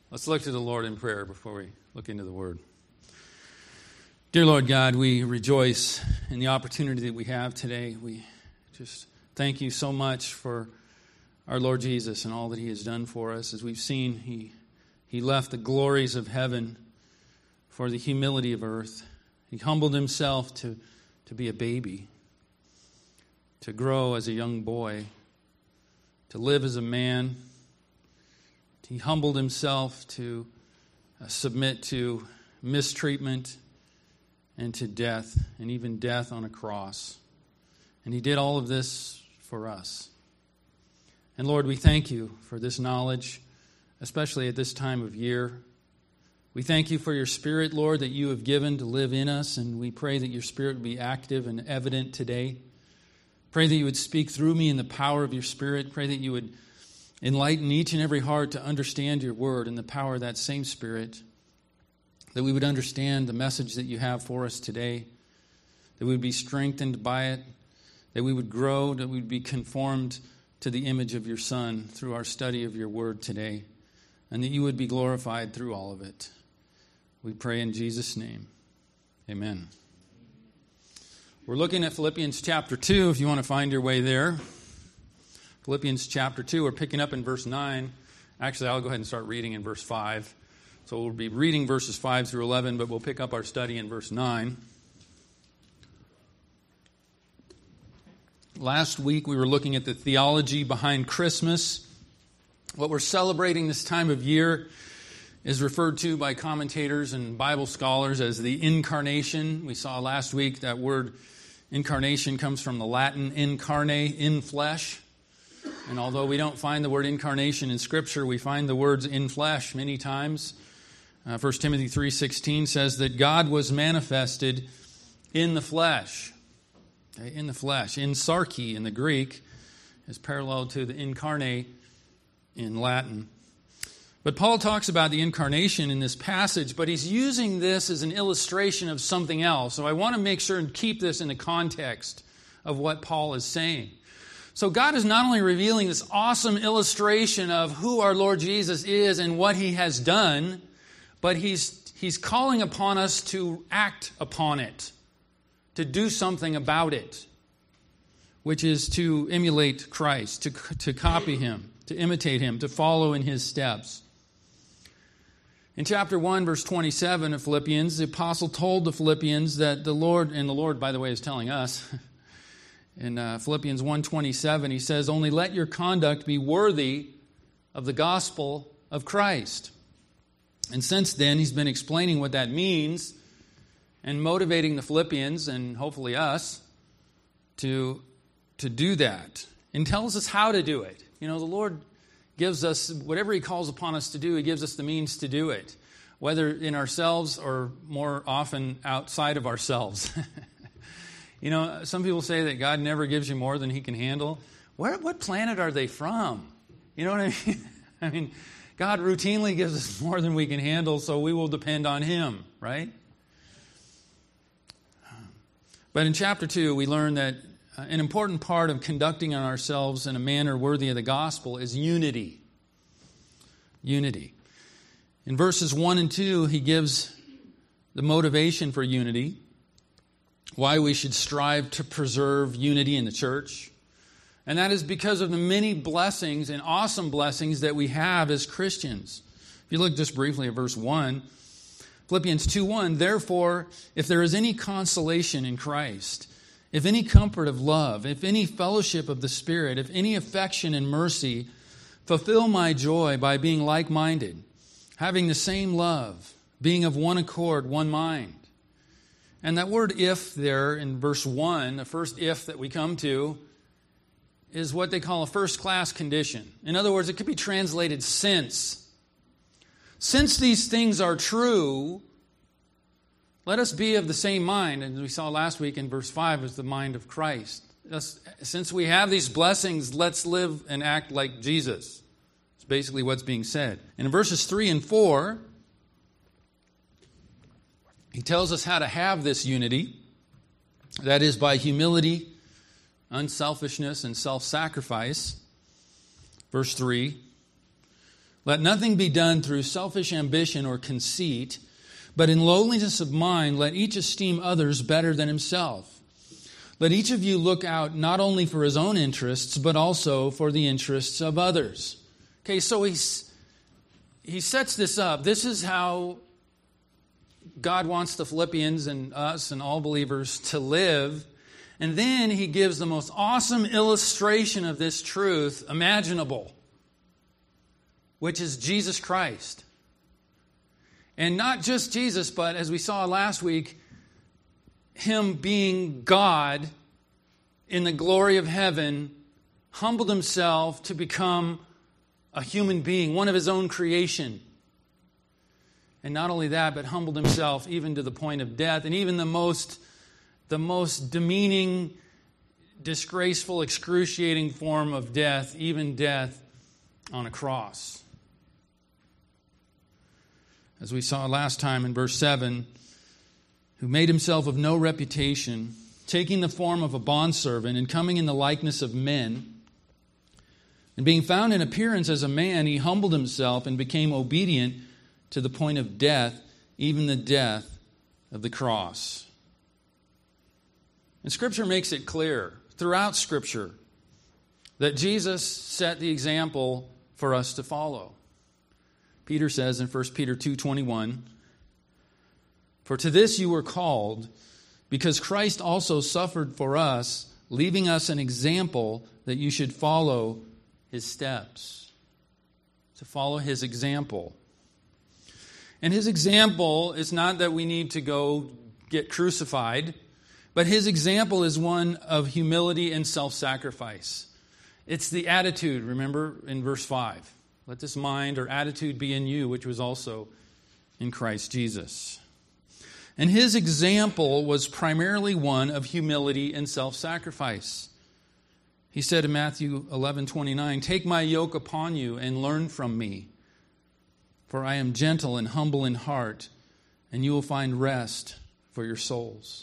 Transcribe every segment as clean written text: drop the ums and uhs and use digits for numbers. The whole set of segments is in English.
Let's look to the Lord in prayer before we look into the Word. Dear Lord God, we rejoice in the opportunity that we have today. We just thank you so much for our Lord Jesus and all that He has done for us. As we've seen, He left the glories of heaven for the humility of earth. He humbled Himself to be a baby, to grow as a young boy, to live as a man. He humbled Himself to submit to mistreatment and to death, and even death on a cross. And He did all of this for us. And Lord, we thank you for this knowledge, especially at this time of year. We thank you for your Spirit, Lord, that you have given to live in us, and we pray that your Spirit would be active and evident today. Pray that you would speak through me in the power of your Spirit. Pray that you would enlighten each and every heart to understand your word and the power of that same Spirit, that we would understand the message that you have for us today, that we would be strengthened by it, that we would grow, that we would be conformed to the image of your Son through our study of your word today, and that you would be glorified through all of it. We pray in Jesus' name. Amen. We're looking at Philippians chapter 2, if you want to find your way there. Philippians chapter 2, we're picking up in verse 9. Actually, I'll go ahead and start reading in verse 5. So we'll be reading verses 5 through 11, but we'll pick up our study in verse 9. Last week, we were looking at the theology behind Christmas. What we're celebrating this time of year is referred to by commentators and Bible scholars as the Incarnation. We saw last week that word incarnation comes from the Latin incarne, in flesh. And although we don't find the word incarnation in Scripture, we find the words in flesh many times. 1 Timothy 3:16 says that God was manifested in the flesh. Okay, in the flesh. In sarki in the Greek is parallel to the incarne in Latin. But Paul talks about the incarnation in this passage, but he's using this as an illustration of something else. So I want to make sure and keep this in the context of what Paul is saying. So God is not only revealing this awesome illustration of who our Lord Jesus is and what He has done, but He's calling upon us to act upon it, to do something about it, which is to emulate Christ, to copy Him, to imitate Him, to follow in His steps. In chapter 1, verse 27 of Philippians, the apostle told the Philippians that the Lord, and the Lord, by the way, is telling us, in Philippians 1:27, he says, "Only let your conduct be worthy of the gospel of Christ." And since then, he's been explaining what that means and motivating the Philippians, and hopefully us, to do that. And tells us how to do it. You know, the Lord gives us, whatever He calls upon us to do, He gives us the means to do it, whether in ourselves or more often outside of ourselves. You know, some people say that God never gives you more than He can handle. What planet are they from? You know what I mean? I mean, God routinely gives us more than we can handle, so we will depend on Him, right? But in chapter 2, we learn that an important part of conducting ourselves in a manner worthy of the gospel is unity. Unity. In verses 1 and 2, he gives the motivation for unity, why we should strive to preserve unity in the church. And that is because of the many blessings and awesome blessings that we have as Christians. If you look just briefly at verse 1, Philippians 2:1, "Therefore, if there is any consolation in Christ, if any comfort of love, if any fellowship of the Spirit, if any affection and mercy, fulfill my joy by being like-minded, having the same love, being of one accord, one mind." And that word "if" there in verse 1, the first "if" that we come to, is what they call a first-class condition. In other words, it could be translated "since." Since these things are true, let us be of the same mind. And we saw last week in verse 5 is the mind of Christ. Since we have these blessings, let's live and act like Jesus. It's basically what's being said. And in verses 3 and 4, he tells us how to have this unity. That is by humility, unselfishness, and self-sacrifice. Verse 3, Let nothing be done through selfish ambition or conceit, but in lowliness of mind, let each esteem others better than himself. Let each of you look out not only for his own interests, but also for the interests of others. Okay, so he sets this up. This is how God wants the Philippians and us and all believers to live. And then he gives the most awesome illustration of this truth imaginable, which is Jesus Christ. And not just Jesus, but as we saw last week, him being God in the glory of heaven, humbled himself to become a human being, one of his own creation. And not only that, but humbled himself even to the point of death, and even the most demeaning, disgraceful, excruciating form of death, even death on a cross. As we saw last time in verse 7, who made himself of no reputation, taking the form of a bondservant and coming in the likeness of men, and being found in appearance as a man, he humbled himself and became obedient to the point of death, even the death of the cross. And Scripture makes it clear throughout Scripture that Jesus set the example for us to follow. Peter says in 1 Peter 2:21, "For to this you were called, because Christ also suffered for us, leaving us an example that you should follow his steps." To follow his example. And his example is not that we need to go get crucified, but his example is one of humility and self-sacrifice. It's the attitude, remember, in verse 5. Let this mind or attitude be in you, which was also in Christ Jesus. And his example was primarily one of humility and self-sacrifice. He said in Matthew 11:29, "Take my yoke upon you and learn from me, for I am gentle and humble in heart, and you will find rest for your souls."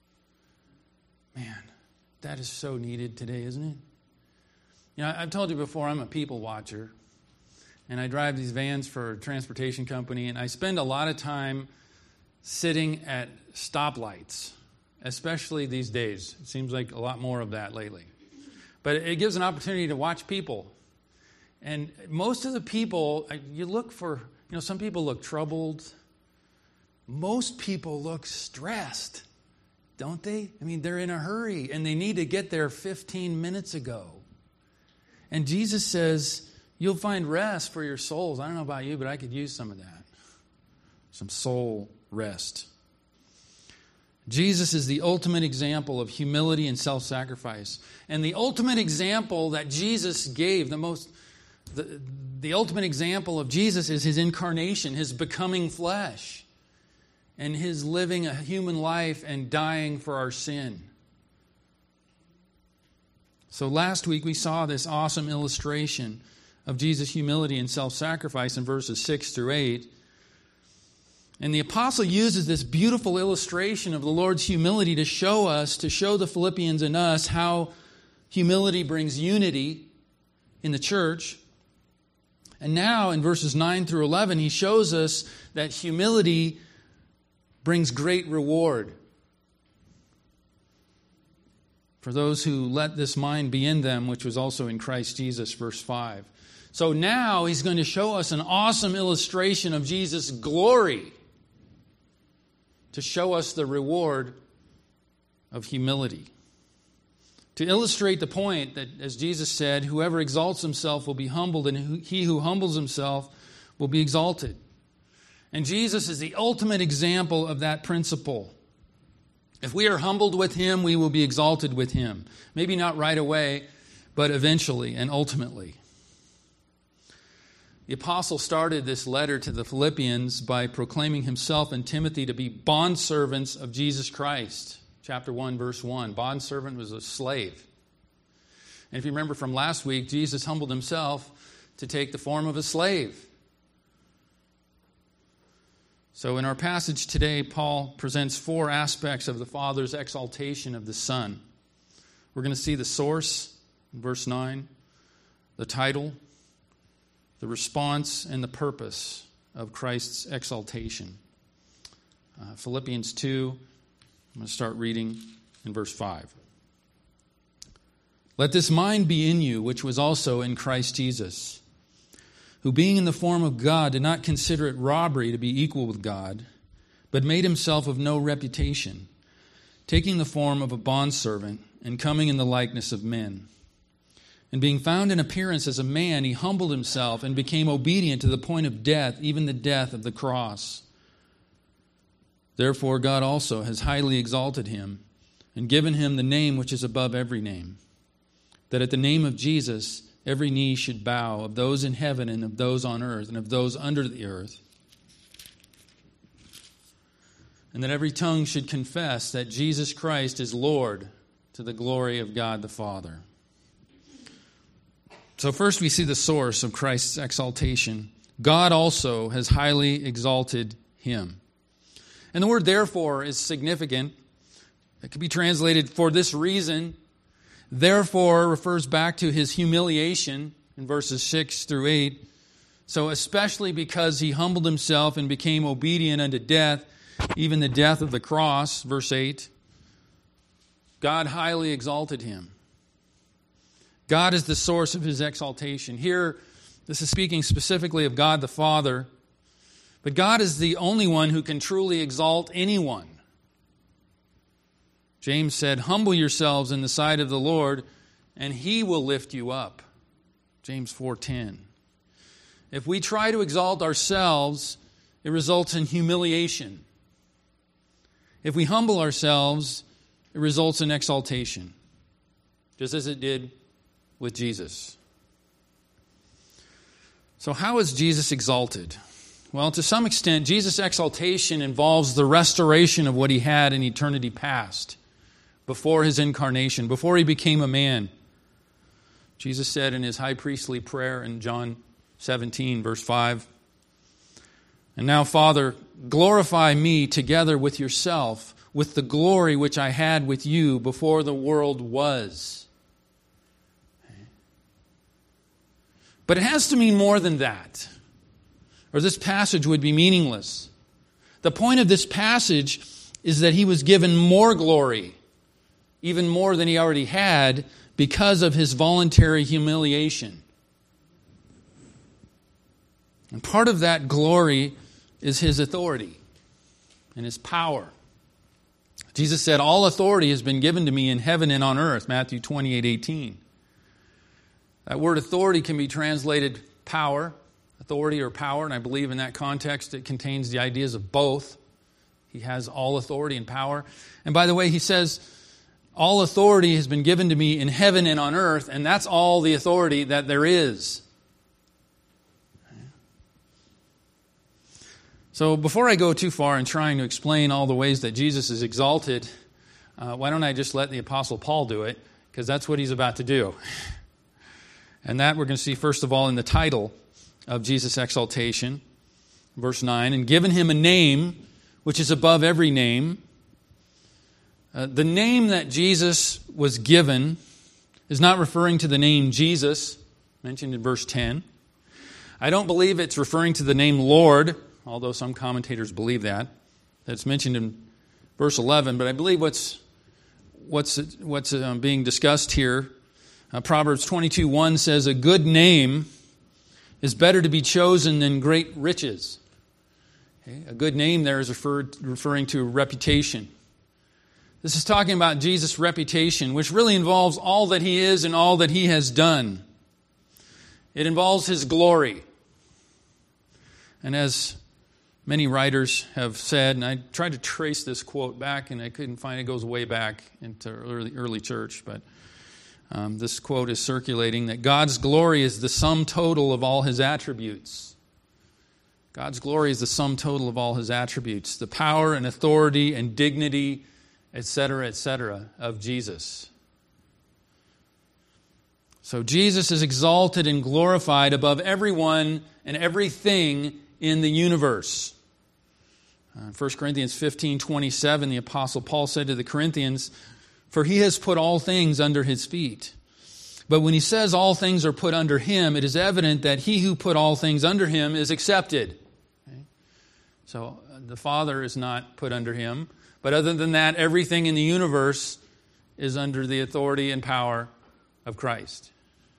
Man, that is so needed today, isn't it? You know, I've told you before, I'm a people watcher, and I drive these vans for a transportation company, and I spend a lot of time sitting at stoplights, especially these days. It seems like a lot more of that lately. But it gives an opportunity to watch people. And most of the people, you look for, some people look troubled. Most people look stressed, don't they? I mean, they're in a hurry, and they need to get there 15 minutes ago. And Jesus says, you'll find rest for your souls. I don't know about you, but I could use some of that. Some soul rest. Jesus is the ultimate example of humility and self-sacrifice. And the ultimate example that Jesus gave, the ultimate example of Jesus is his incarnation, his becoming flesh, and his living a human life and dying for our sin. So last week we saw this awesome illustration of Jesus' humility and self-sacrifice in verses 6 through 8. And the apostle uses this beautiful illustration of the Lord's humility to show the Philippians and us how humility brings unity in the church. And now in verses 9 through 11, he shows us that humility brings great reward for those who let this mind be in them, which was also in Christ Jesus, verse 5. So now he's going to show us an awesome illustration of Jesus' glory to show us the reward of humility. To illustrate the point that, as Jesus said, whoever exalts himself will be humbled, and he who humbles himself will be exalted. And Jesus is the ultimate example of that principle. If we are humbled with him, we will be exalted with him. Maybe not right away, but eventually and ultimately. The apostle started this letter to the Philippians by proclaiming himself and Timothy to be bondservants of Jesus Christ. Chapter 1, verse 1. Bondservant was a slave. And if you remember from last week, Jesus humbled himself to take the form of a slave. So in our passage today, Paul presents 4 aspects of the Father's exaltation of the Son. We're going to see the source in verse 9, the title, the response and the purpose of Christ's exaltation. Philippians 2, I'm going to start reading in verse 5. Let this mind be in you, which was also in Christ Jesus, who being in the form of God did not consider it robbery to be equal with God, but made himself of no reputation, taking the form of a bondservant and coming in the likeness of men. And being found in appearance as a man, he humbled himself and became obedient to the point of death, even the death of the cross. Therefore God also has highly exalted him and given him the name which is above every name, that at the name of Jesus every knee should bow, of those in heaven and of those on earth and of those under the earth, and that every tongue should confess that Jesus Christ is Lord, to the glory of God the Father. So first we see the source of Christ's exaltation. God also has highly exalted him. And the word therefore is significant. It could be translated for this reason. Therefore refers back to his humiliation in verses 6 through 8. So especially because he humbled himself and became obedient unto death, even the death of the cross, verse 8, God highly exalted him. God is the source of his exaltation. Here, this is speaking specifically of God the Father, but God is the only one who can truly exalt anyone. James said, humble yourselves in the sight of the Lord, and he will lift you up. James 4:10. If we try to exalt ourselves, it results in humiliation. If we humble ourselves, it results in exaltation, just as it did with Jesus. So how is Jesus exalted? Well, to some extent, Jesus' exaltation involves the restoration of what he had in eternity past, before his incarnation, before he became a man. Jesus said in his high priestly prayer in John 17, verse 5, and now, Father, glorify me together with yourself, with the glory which I had with you before the world was. But it has to mean more than that, or this passage would be meaningless. The point of this passage is that he was given more glory, even more than he already had, because of his voluntary humiliation. And part of that glory is his authority and his power. Jesus said, all authority has been given to me in heaven and on earth, Matthew 28:18. That word authority can be translated power, authority or power, and I believe in that context it contains the ideas of both. He has all authority and power. And by the way, he says, all authority has been given to me in heaven and on earth, and that's all the authority that there is. So before I go too far in trying to explain all the ways that Jesus is exalted, why don't I just let the Apostle Paul do it? Because that's what he's about to do. And that we're going to see first of all in the title of Jesus' exaltation. Verse 9, and given him a name which is above every name. The name that Jesus was given is not referring to the name Jesus, mentioned in verse 10. I don't believe it's referring to the name Lord, although some commentators believe that. That's mentioned in verse 11. But I believe what's being discussed here, Proverbs 22:1 says, a good name is better to be chosen than great riches. Okay? A good name there is referring to reputation. This is talking about Jesus' reputation, which really involves all that he is and all that he has done. It involves his glory. And as many writers have said, and I tried to trace this quote back and I couldn't find it. It goes way back into early church, but this quote is circulating that God's glory is the sum total of all his attributes. God's glory is the sum total of all his attributes, the power and authority and dignity, etc., of Jesus. So Jesus is exalted and glorified above everyone and everything in the universe. 1 Corinthians 15:27, the Apostle Paul said to the Corinthians, for he has put all things under his feet. But when he says all things are put under him, it is evident that he who put all things under him is accepted. Okay? So the Father is not put under him. But other than that, everything in the universe is under the authority and power of Christ.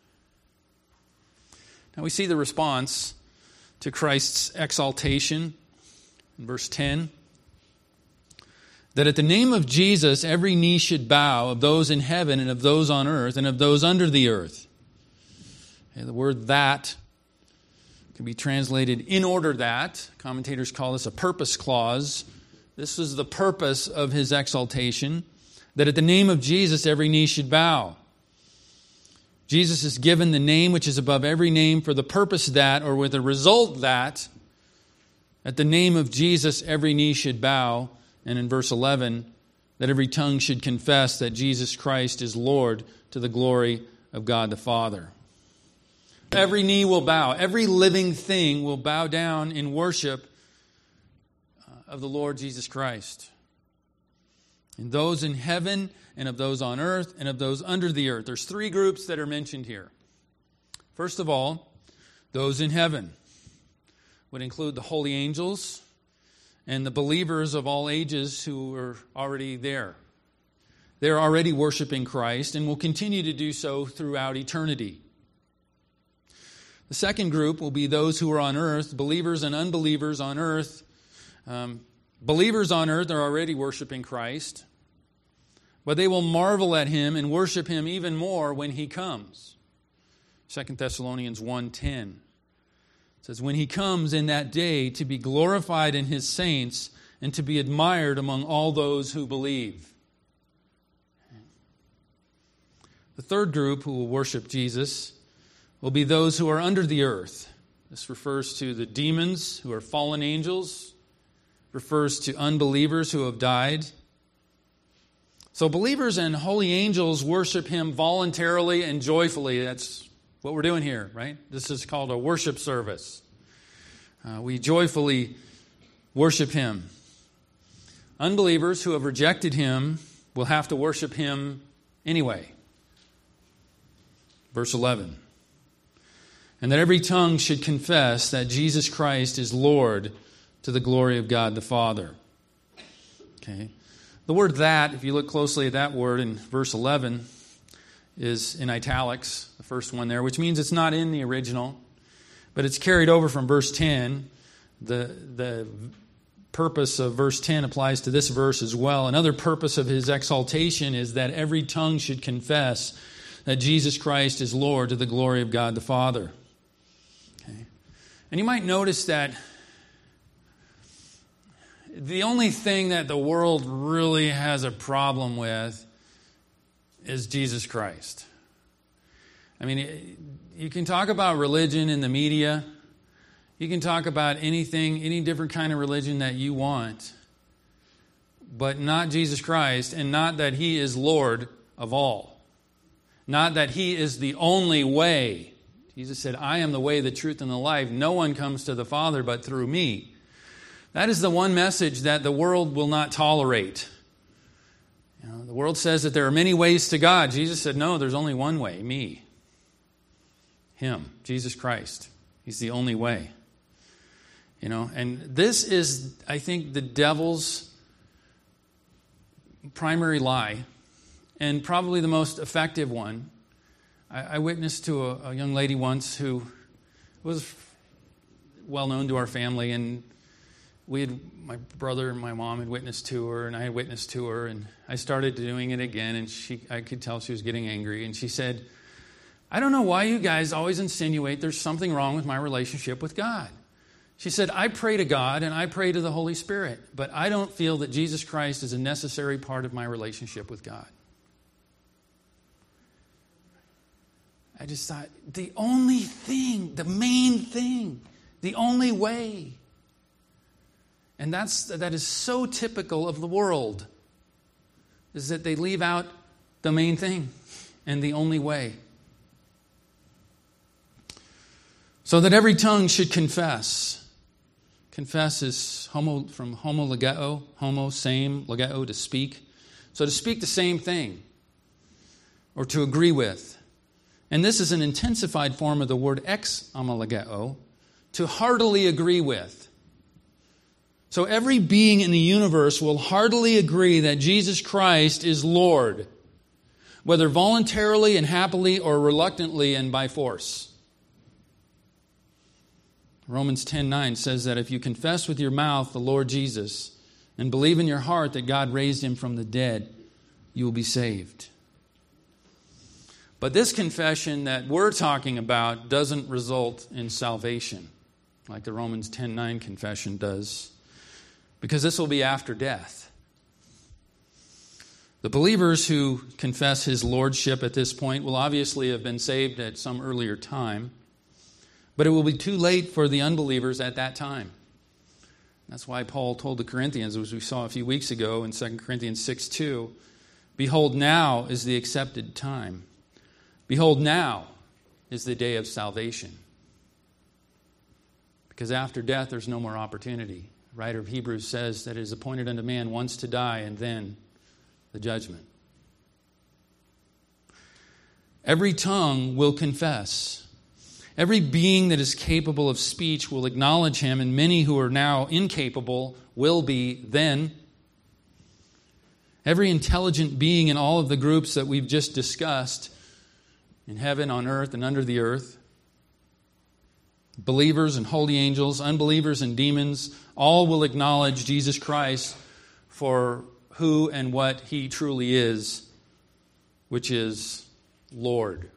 Now we see the response to Christ's exaltation in verse 10. That at the name of Jesus, every knee should bow, of those in heaven and of those on earth and of those under the earth. Okay, the word that can be translated in order that. Commentators call this a purpose clause. This is the purpose of his exaltation. That at the name of Jesus, every knee should bow. Jesus is given the name which is above every name for the purpose that, or with the result that, at the name of Jesus, every knee should bow. And in verse 11, that every tongue should confess that Jesus Christ is Lord to the glory of God the Father. Every knee will bow. Every living thing will bow down in worship of the Lord Jesus Christ. And those in heaven and of those on earth and of those under the earth. There's three groups that are mentioned here. First of all, those in heaven would include the holy angels and the believers of all ages who are already there. They're already worshiping Christ and will continue to do so throughout eternity. The second group will be those who are on earth, believers and unbelievers on earth. Believers on earth are already worshiping Christ, but they will marvel at him and worship him even more when he comes. 2 Thessalonians 1:10 says, when he comes in that day to be glorified in his saints and to be admired among all those who believe. The third group who will worship Jesus will be those who are under the earth. This refers to the demons who are fallen angels, refers to unbelievers who have died. So believers and holy angels worship him voluntarily and joyfully. That's what we're doing here, right? This is called a worship service. We joyfully worship him. Unbelievers who have rejected him will have to worship him anyway. Verse 11. And that every tongue should confess that Jesus Christ is Lord to the glory of God the Father. Okay. The word that, if you look closely at that word in verse 11, is in italics, the first one there, which means it's not in the original, but it's carried over from verse 10. The purpose of verse 10 applies to this verse as well. Another purpose of his exaltation is that every tongue should confess that Jesus Christ is Lord to the glory of God the Father. Okay. And you might notice that the only thing that the world really has a problem with is Jesus Christ. I mean, you can talk about religion in the media. You can talk about anything, any different kind of religion that you want, but not Jesus Christ, and not that he is Lord of all. Not that he is the only way. Jesus said, I am the way, the truth, and the life. No one comes to the Father but through me. That is the one message that the world will not tolerate. You know, the world says that there are many ways to God. Jesus said, no, there's only one way, me. Him, Jesus Christ. He's the only way. You know, and this is, I think, the devil's primary lie, and probably the most effective one. I witnessed to a young lady once who was well known to our family, and my brother and my mom had witnessed to her, and I had witnessed to her, and I started doing it again, and I could tell she was getting angry, and she said, I don't know why you guys always insinuate there's something wrong with my relationship with God. She said, I pray to God and I pray to the Holy Spirit, but I don't feel that Jesus Christ is a necessary part of my relationship with God. I just thought, the only thing, the main thing, the only way. And that is so typical of the world, is that they leave out the main thing and the only way. So that every tongue should confess. Confess is from homologeo, homo, same, logeo, to speak. So to speak the same thing, or to agree with. And this is an intensified form of the word ex homologeo, to heartily agree with. So every being in the universe will heartily agree that Jesus Christ is Lord, whether voluntarily and happily or reluctantly and by force. Romans 10:9 says that if you confess with your mouth the Lord Jesus and believe in your heart that God raised him from the dead, you will be saved. But this confession that we're talking about doesn't result in salvation, like the Romans 10:9 confession does, because this will be after death. The believers who confess his lordship at this point will obviously have been saved at some earlier time, but it will be too late for the unbelievers at that time. That's why Paul told the Corinthians, as we saw a few weeks ago in 2 Corinthians 6:2, behold, now is the accepted time. Behold, now is the day of salvation. Because after death, there's no more opportunity. The writer of Hebrews says that it is appointed unto man once to die and then the judgment. Every tongue will confess. Every being that is capable of speech will acknowledge him, and many who are now incapable will be then. Every intelligent being in all of the groups that we've just discussed, in heaven, on earth, and under the earth, believers and holy angels, unbelievers and demons, all will acknowledge Jesus Christ for who and what he truly is, which is Lord.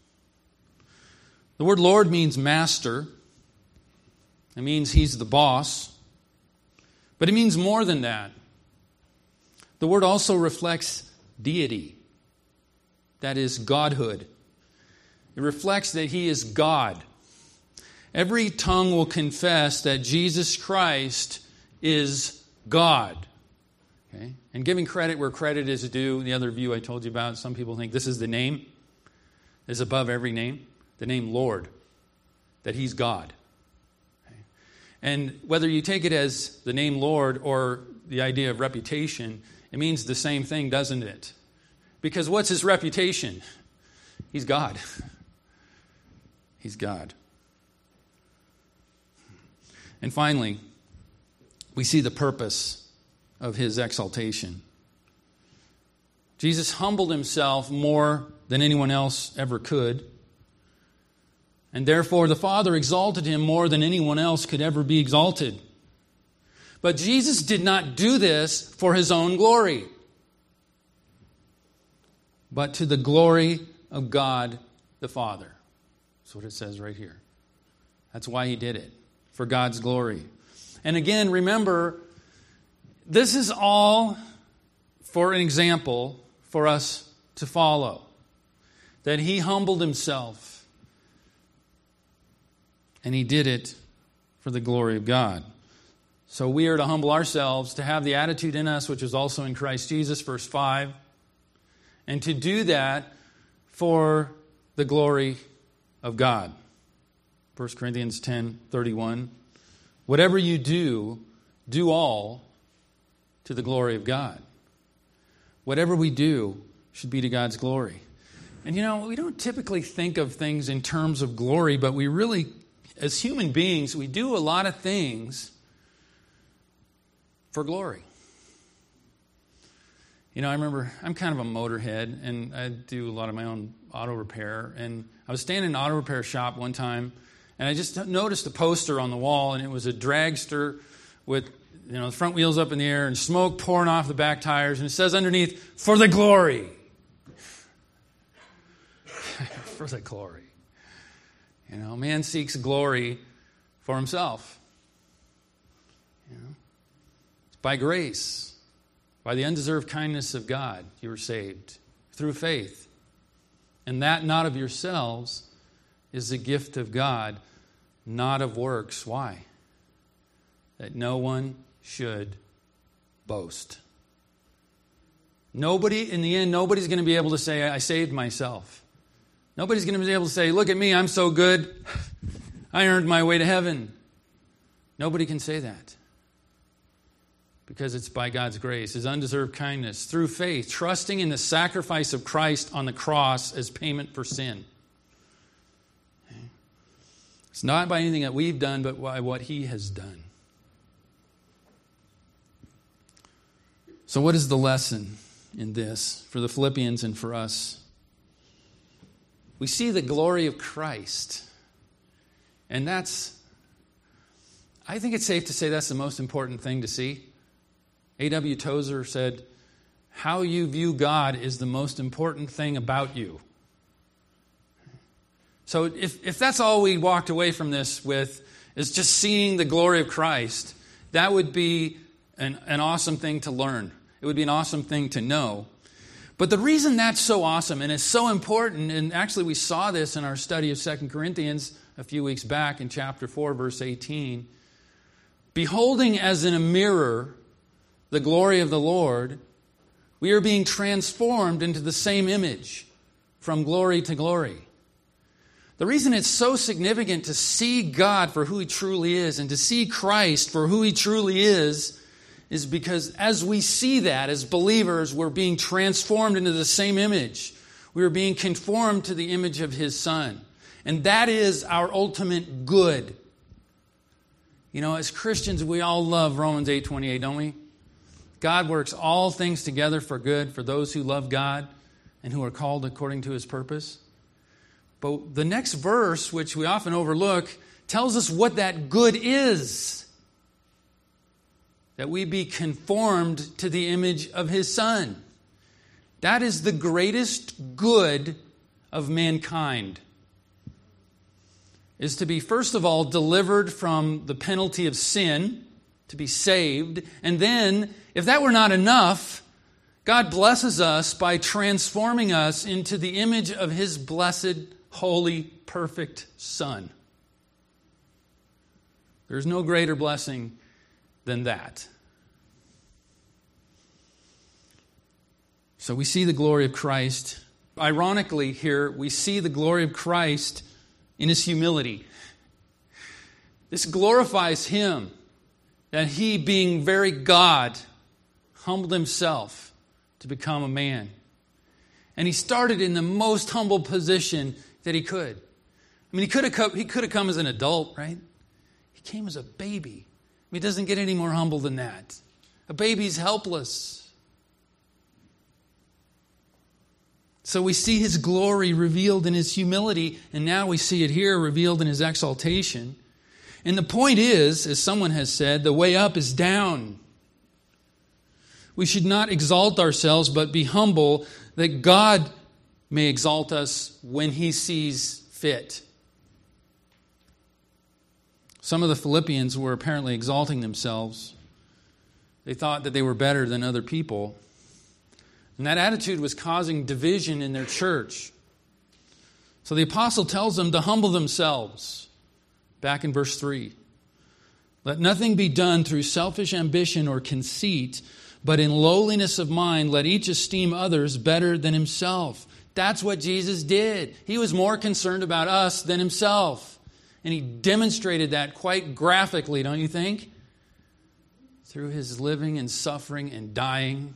The word Lord means master. It means he's the boss. But it means more than that. The word also reflects deity. That is godhood. It reflects that he is God. Every tongue will confess that Jesus Christ is God. Okay? And giving credit where credit is due, the other view I told you about, some people think this is the name, is above every name, the name Lord, that he's God. Okay? And whether you take it as the name Lord or the idea of reputation, it means the same thing, doesn't it? Because what's his reputation? He's God. He's God. And finally, we see the purpose of his exaltation. Jesus humbled himself more than anyone else ever could. And therefore, the Father exalted him more than anyone else could ever be exalted. But Jesus did not do this for his own glory, but to the glory of God the Father. That's what it says right here. That's why he did it, for God's glory. And again, remember, this is all for an example for us to follow. That he humbled himself, and he did it for the glory of God. So we are to humble ourselves, to have the attitude in us which is also in Christ Jesus, verse 5, and to do that for the glory of God. 1 Corinthians 10:31. Whatever you do, do all to the glory of God. Whatever we do should be to God's glory. And you know, we don't typically think of things in terms of glory, but we really, as human beings, we do a lot of things for glory. You know, I remember, I'm kind of a motorhead, and I do a lot of my own auto repair. And I was standing in an auto repair shop one time, and I just noticed a poster on the wall, and it was a dragster with, you know, the front wheels up in the air and smoke pouring off the back tires. And it says underneath, for the glory. For the glory. You know, man seeks glory for himself. You know, it's by grace, by the undeserved kindness of God, you were saved through faith. And that not of yourselves is the gift of God, not of works. Why? That no one should boast. Nobody, in the end, nobody's going to be able to say, I saved myself. Nobody's going to be able to say, look at me, I'm so good. I earned my way to heaven. Nobody can say that. Because it's by God's grace, his undeserved kindness, through faith, trusting in the sacrifice of Christ on the cross as payment for sin. It's not by anything that we've done, but by what he has done. So what is the lesson in this for the Philippians and for us? We see the glory of Christ. And I think it's safe to say that's the most important thing to see. A.W. Tozer said, how you view God is the most important thing about you. So if that's all we walked away from this with, is just seeing the glory of Christ, that would be an awesome thing to learn. It would be an awesome thing to know. But the reason that's so awesome and it's so important, and actually we saw this in our study of 2 Corinthians a few weeks back in chapter 4, verse 18, beholding as in a mirror the glory of the Lord, we are being transformed into the same image from glory to glory. The reason it's so significant to see God for who He truly is and to see Christ for who He truly is because as we see that as believers, we're being transformed into the same image. We are being conformed to the image of His Son. And that is our ultimate good. You know, as Christians, we all love Romans 8:28, don't we? God works all things together for good for those who love God and who are called according to His purpose. But the next verse, which we often overlook, tells us what that good is. That we be conformed to the image of His Son. That is the greatest good of mankind. Is to be, first of all, delivered from the penalty of sin, to be saved. And then, if that were not enough, God blesses us by transforming us into the image of His blessed, holy, perfect Son. There's no greater blessing than that. So we see the glory of Christ. Ironically here, we see the glory of Christ in His humility. This glorifies Him, that He, being very God, humbled Himself to become a man. And He started in the most humble position that He could. I mean, He could have come as an adult, right? He came as a baby. I mean, it doesn't get any more humble than that. A baby's helpless. So we see His glory revealed in His humility, and now we see it here revealed in His exaltation. And the point is, as someone has said, the way up is down. We should not exalt ourselves, but be humble, that God may exalt us when He sees fit. Some of the Philippians were apparently exalting themselves. They thought that they were better than other people. And that attitude was causing division in their church. So the apostle tells them to humble themselves. Back in verse 3. Let nothing be done through selfish ambition or conceit, but in lowliness of mind let each esteem others better than himself. That's what Jesus did. He was more concerned about us than Himself. And He demonstrated that quite graphically, don't you think? Through His living and suffering and dying.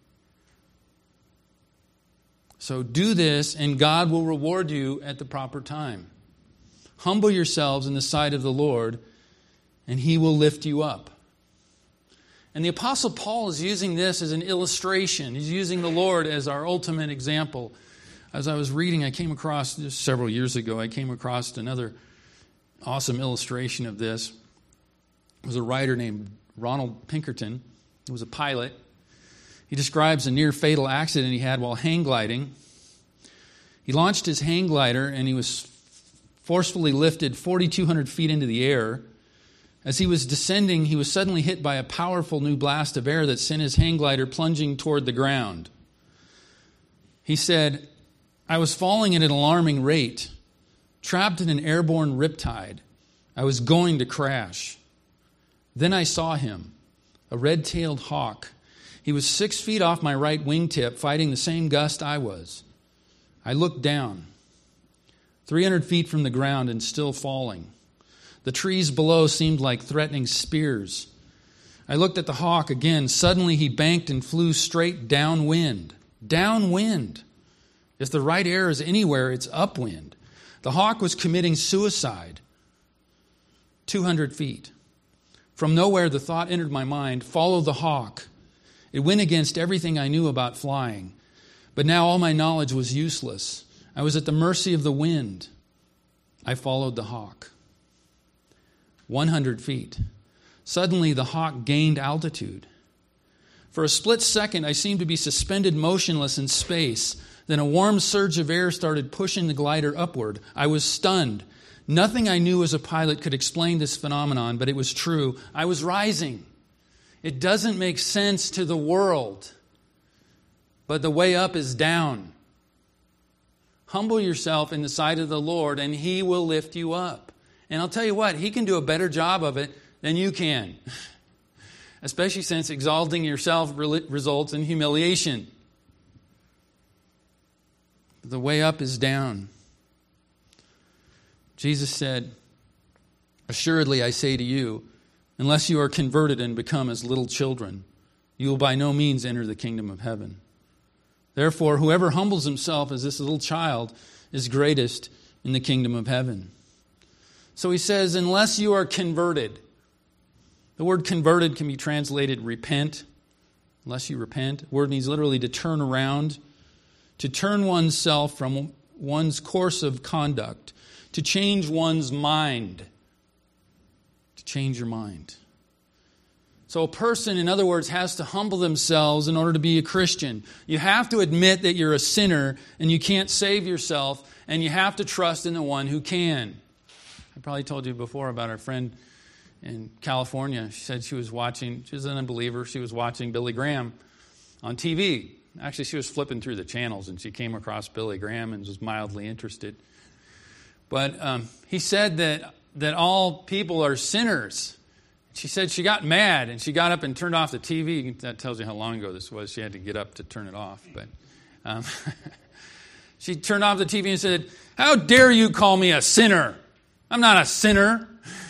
So do this, and God will reward you at the proper time. Humble yourselves in the sight of the Lord, and He will lift you up. And the Apostle Paul is using this as an illustration. He's using the Lord as our ultimate example. As I was reading, I came across, just several years ago, I came across another awesome illustration of this. It was a writer named Ronald Pinkerton. He was a pilot. He describes a near-fatal accident he had while hang gliding. He launched his hang glider, and he was forcefully lifted 4,200 feet into the air. As he was descending, he was suddenly hit by a powerful new blast of air that sent his hang glider plunging toward the ground. He said, I was falling at an alarming rate, trapped in an airborne riptide. I was going to crash. Then I saw him, a red-tailed hawk. He was 6 feet off my right wingtip, fighting the same gust I was. I looked down, 300 feet from the ground and still falling. The trees below seemed like threatening spears. I looked at the hawk again. Suddenly he banked and flew straight downwind. Downwind. If the right air is anywhere, it's upwind. The hawk was committing suicide. 200 feet. From nowhere, the thought entered my mind, follow the hawk. It went against everything I knew about flying. But now all my knowledge was useless. I was at the mercy of the wind. I followed the hawk. 100 feet. Suddenly, the hawk gained altitude. For a split second, I seemed to be suspended motionless in space. Then a warm surge of air started pushing the glider upward. I was stunned. Nothing I knew as a pilot could explain this phenomenon, but it was true. I was rising. It doesn't make sense to the world, but the way up is down. Humble yourself in the sight of the Lord, and He will lift you up. And I'll tell you what, He can do a better job of it than you can, especially since exalting yourself results in humiliation. The way up is down. Jesus said, assuredly I say to you, unless you are converted and become as little children, you will by no means enter the kingdom of heaven. Therefore, whoever humbles himself as this little child is greatest in the kingdom of heaven. So he says, unless you are converted. The word converted can be translated repent. Unless you repent. The word means literally to turn around, to turn oneself from one's course of conduct, to change one's mind. To change your mind. So a person, in other words, has to humble themselves in order to be a Christian. You have to admit that you're a sinner and you can't save yourself, and you have to trust in the one who can. I probably told you before about our friend in California. She said she was an unbeliever, she was watching Billy Graham on TV. Actually, she was flipping through the channels and she came across Billy Graham and was mildly interested. But he said that all people are sinners. She said she got mad and she got up and turned off the TV. That tells you how long ago this was. She had to get up to turn it off. But she turned off the TV and said, "How dare you call me a sinner? I'm not a sinner."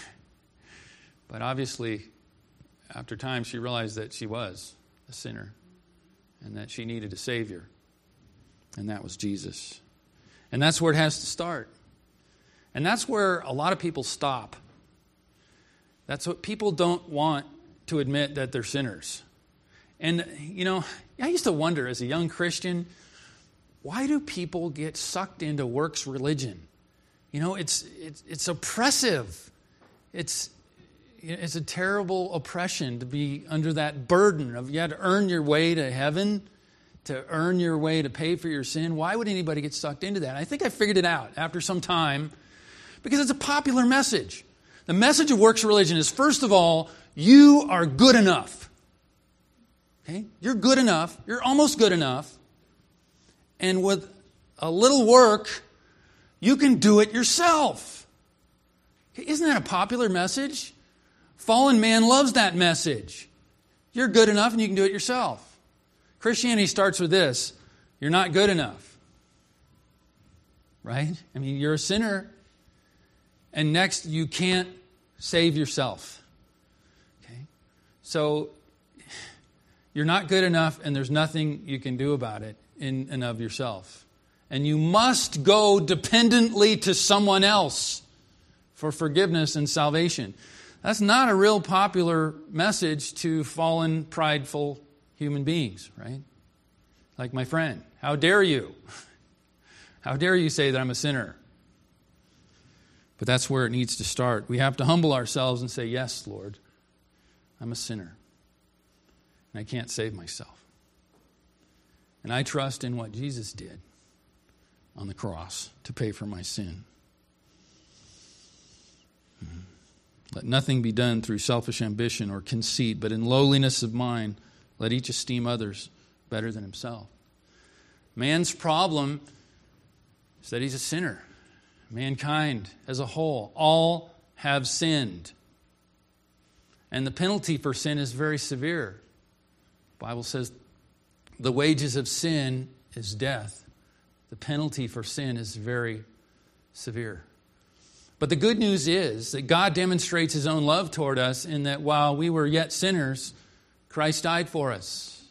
But obviously, after time, she realized that she was a sinner and that she needed a Savior. And that was Jesus. And that's where it has to start. And that's where a lot of people stop. That's what people don't want to admit, that they're sinners. And, I used to wonder as a young Christian, why do people get sucked into works religion? It's oppressive. It's a terrible oppression to be under that burden of you had to earn your way to heaven, to earn your way to pay for your sin. Why would anybody get sucked into that? I think I figured it out after some time, because it's a popular message. The message of works religion is, first of all, you are good enough. Okay? You're good enough. You're almost good enough. And with a little work, you can do it yourself. Okay? Isn't that a popular message? Fallen man loves that message. You're good enough and you can do it yourself. Christianity starts with this: you're not good enough. Right? You're a sinner. And next, you can't save yourself. Okay? So, you're not good enough and there's nothing you can do about it in and of yourself. And you must go dependently to someone else for forgiveness and salvation. That's not a real popular message to fallen, prideful human beings, right? Like my friend. How dare you? How dare you say that I'm a sinner? But that's where it needs to start. We have to humble ourselves and say, yes, Lord, I'm a sinner. And I can't save myself. And I trust in what Jesus did on the cross to pay for my sin. Let nothing be done through selfish ambition or conceit, but in lowliness of mind, let each esteem others better than himself. Man's problem is that he's a sinner. Mankind as a whole, all have sinned. And the penalty for sin is very severe. The Bible says the wages of sin is death. The penalty for sin is very severe. But the good news is that God demonstrates His own love toward us in that while we were yet sinners, Christ died for us.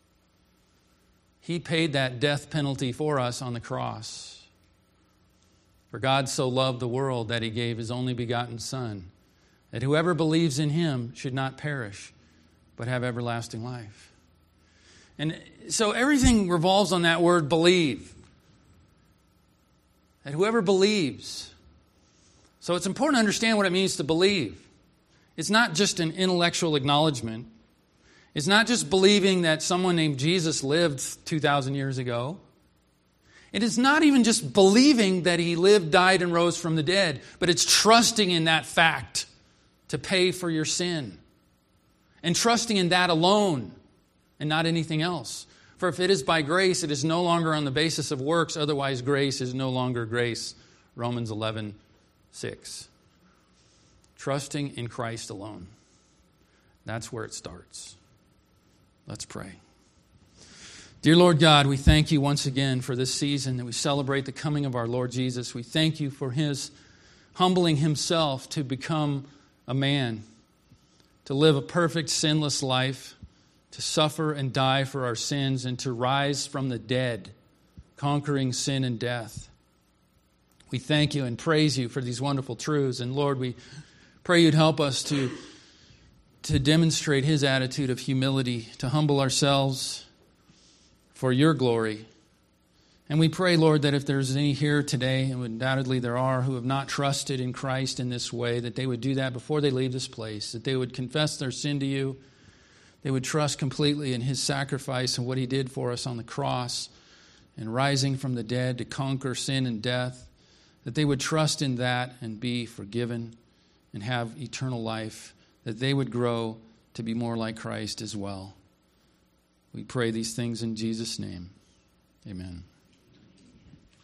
He paid that death penalty for us on the cross. For God so loved the world that He gave His only begotten Son, that whoever believes in him should not perish, but have everlasting life. And so everything revolves on that word believe. That whoever believes. So it's important to understand what it means to believe. It's not just an intellectual acknowledgement. It's not just believing that someone named Jesus lived 2,000 years ago. It is not even just believing that he lived, died, and rose from the dead, but it's trusting in that fact to pay for your sin. And trusting in that alone and not anything else. For if it is by grace, it is no longer on the basis of works, otherwise grace is no longer grace. Romans 11:6. Trusting in Christ alone. That's where it starts. Let's pray. Dear Lord God, we thank you once again for this season that we celebrate the coming of our Lord Jesus. We thank you for his humbling himself to become a man, to live a perfect, sinless life, to suffer and die for our sins, and to rise from the dead, conquering sin and death. We thank you and praise you for these wonderful truths. And Lord, we pray you'd help us to demonstrate his attitude of humility, to humble ourselves for your glory. And we pray, Lord, that if there's any here today, and undoubtedly there are, who have not trusted in Christ in this way, that they would do that before they leave this place, that they would confess their sin to you, they would trust completely in his sacrifice and what he did for us on the cross and rising from the dead to conquer sin and death, that they would trust in that and be forgiven and have eternal life, that they would grow to be more like Christ as well. We pray these things in Jesus' name. Amen.